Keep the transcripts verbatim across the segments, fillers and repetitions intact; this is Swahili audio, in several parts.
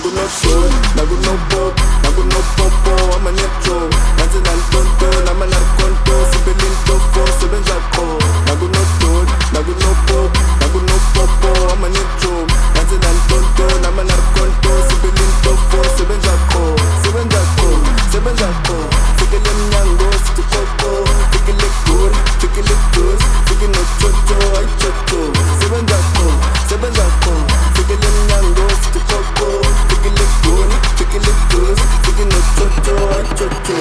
nakunoshon, nakunopop, nakunopopo, amanyetro nansi nantonto, namanarkonto, sibelintofo, sebenzako nakunodon, nakunopop, nakunopopo, amanyetro nansi nantonto, namanarkonto, sibelintofo, sebenzako, sebenzako, sebenzako, fikele mnyango, situkoko, fikele kur, fikele dus, fikele chocho, ay chocho, sebenzako, sebenzako, fikele mnyango, situkoko, fikele kur, fikele dus, fikele chocho, ay chocho.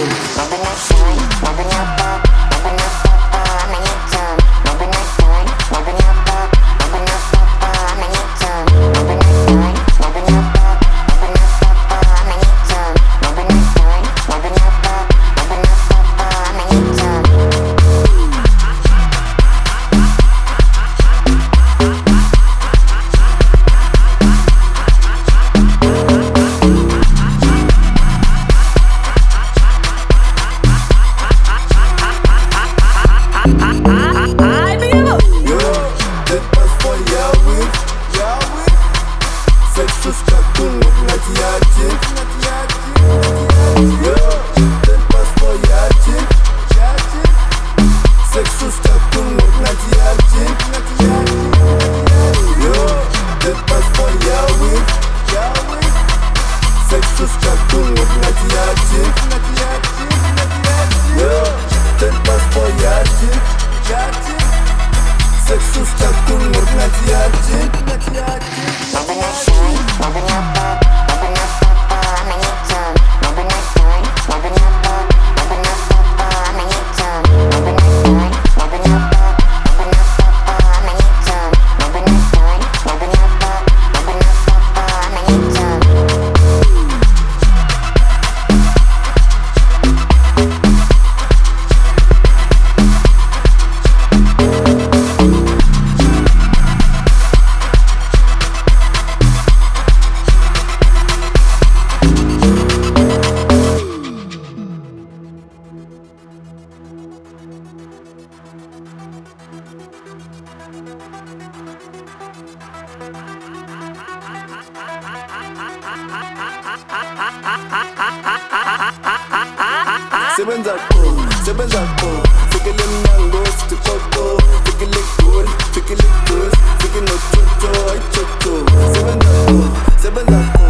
Sebenzako, sebenzako, fikele mnyango, situkoko, fikele kur, fikele dus, fikele chocho, ay chocho, sebenzako, sebenzako.